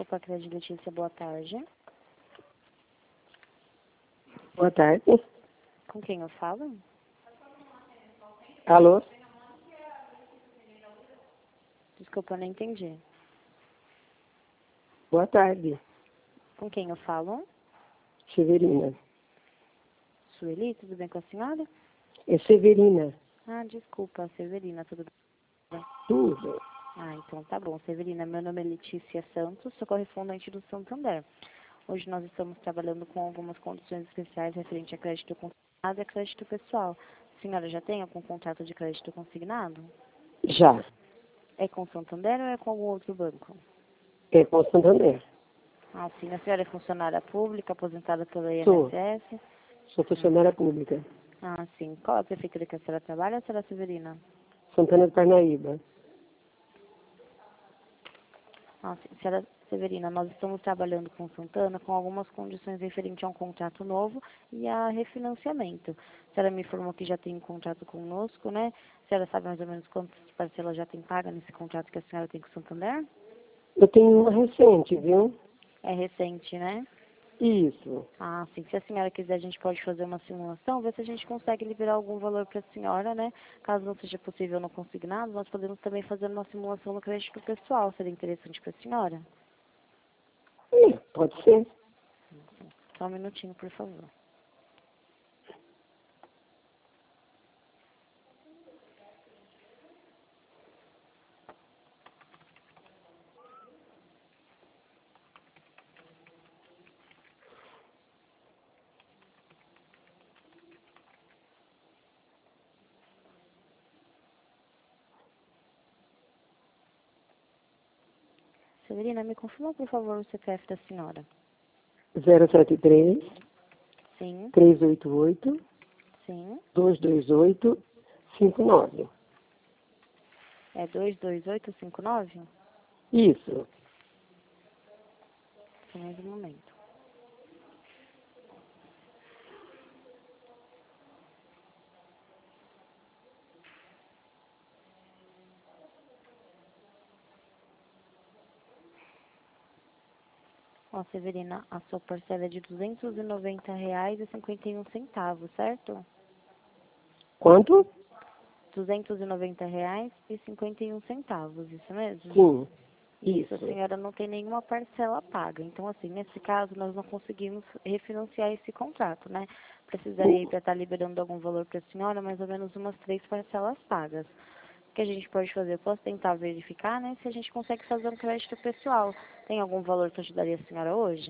Opa, Crédito Letícia, boa tarde. Boa tarde. Com quem eu falo? Alô? Desculpa, eu não entendi. Boa tarde. Com quem eu falo? Severina. Sueli, tudo bem com a senhora? É Severina. Ah, desculpa, Severina, tudo bem? Tudo. Ah, então tá bom. Severina, meu nome é Letícia Santos, sou correspondente do Santander. Hoje nós estamos trabalhando com algumas condições especiais referente a crédito consignado e a crédito pessoal. A senhora já tem algum contrato de crédito consignado? Já. É com o Santander ou é com algum outro banco? É com o Santander. Ah, sim. A senhora é funcionária pública, aposentada pelo Sou. INSS? Sou funcionária pública. Ah, sim. Qual é a prefeitura que a senhora trabalha, senhora Severina? Santana de Parnaíba. Ah, sim. Senhora Severina, nós estamos trabalhando com Santana com algumas condições referentes a um contrato novo e a refinanciamento. A senhora me informou que já tem um contrato conosco, né? A senhora sabe mais ou menos quantas parcelas já tem paga nesse contrato que a senhora tem com o Santander? Eu tenho uma recente, viu? É recente, né? Isso. Ah, sim. Se a senhora quiser, a gente pode fazer uma simulação, ver se a gente consegue liberar algum valor para a senhora, né? Caso não seja possível no consignado, nós podemos também fazer uma simulação no crédito pessoal. Seria interessante para a senhora? Pode ser. Só um minutinho, por favor. Severina, me confirma, por favor, o CPF da senhora. 073 Sim, 388 sim. 228 59. É 22859? Isso. Só mais um momento. Ó, Severina, a sua parcela é de R$ 290,51, certo? Quanto? R$ 290,51, isso mesmo? Sim. Isso, a Isso. senhora não tem nenhuma parcela paga. Então, assim, nesse caso, nós não conseguimos refinanciar esse contrato, né? Precisaria para estar liberando algum valor para a senhora, mais ou menos umas 3 parcelas pagas. O que a gente pode fazer? Eu posso tentar verificar, né? Se a gente consegue fazer um crédito pessoal. Tem algum valor que ajudaria a senhora hoje?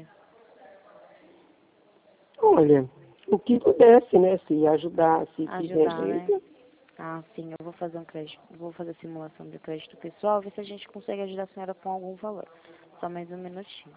Olha, o que pudesse, né? Se ajudar, se tiver Ajudar, né? jeito. Ah, sim, eu vou fazer um crédito, vou fazer a simulação de crédito pessoal, ver se a gente consegue ajudar a senhora com algum valor. Só mais um minutinho.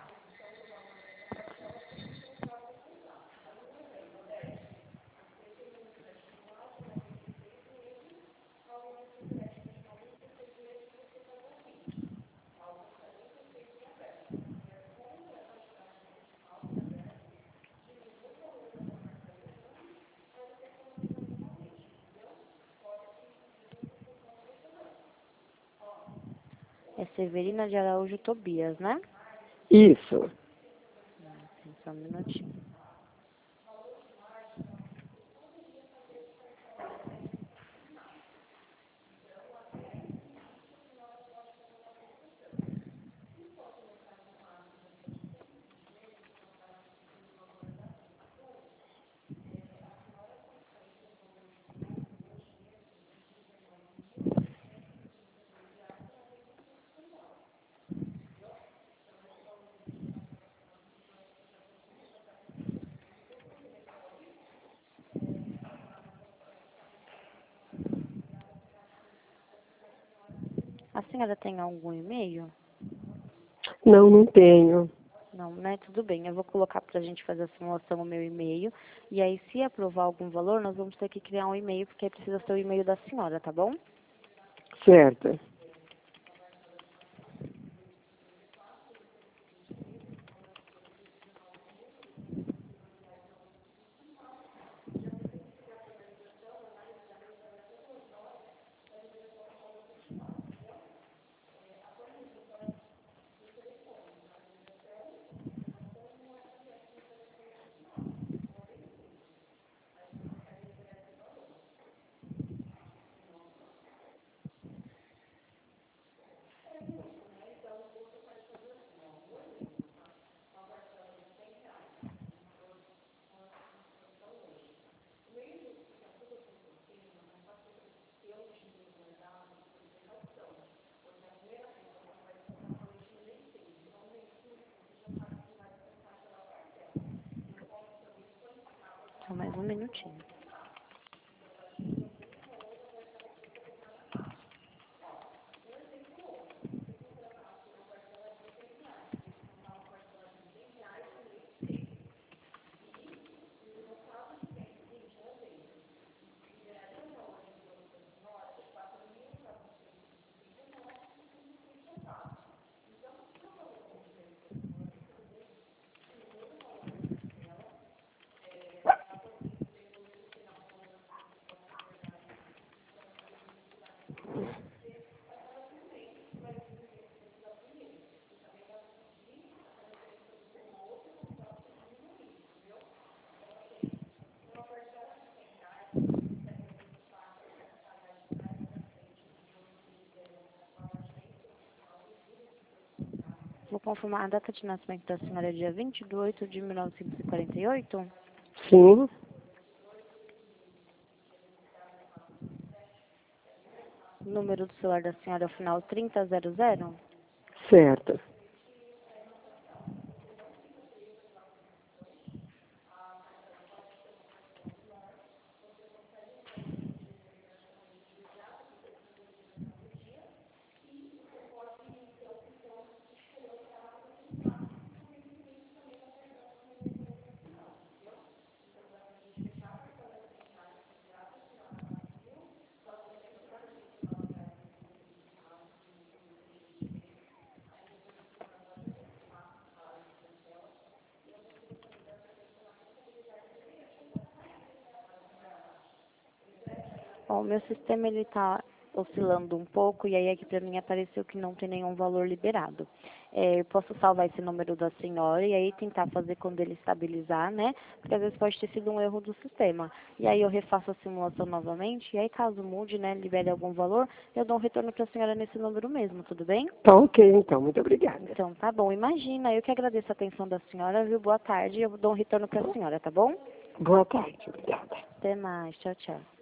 É Severina de Araújo Tobias, né? Isso. Sim, só um minutinho. A senhora tem algum e-mail? Não, não tenho. Não, né? Tudo bem. Eu vou colocar pra gente fazer a simulação o meu e-mail. E aí, se aprovar algum valor, nós vamos ter que criar um e-mail, porque aí precisa ser o e-mail da senhora, tá bom? Certo. Um minutinho. Vou confirmar a data de nascimento da senhora, dia 20/8/1948. Sim, O número do celular da senhora é o final 3000. certo. Bom, o meu sistema ele está oscilando um pouco e aí aqui para mim apareceu que não tem nenhum valor liberado. Eu posso salvar esse número da senhora e aí tentar fazer quando ele estabilizar, né? Porque às vezes pode ter sido um erro do sistema. E aí eu refaço a simulação novamente e aí caso mude, né, libere algum valor, eu dou um retorno para a senhora nesse número mesmo, tudo bem? Tá ok, então. Muito obrigada. Então, tá bom. Imagina, eu que agradeço a atenção da senhora, viu? Boa tarde, eu dou um retorno para a senhora, tá bom? Boa tarde. Obrigada. Até mais. Tchau, tchau.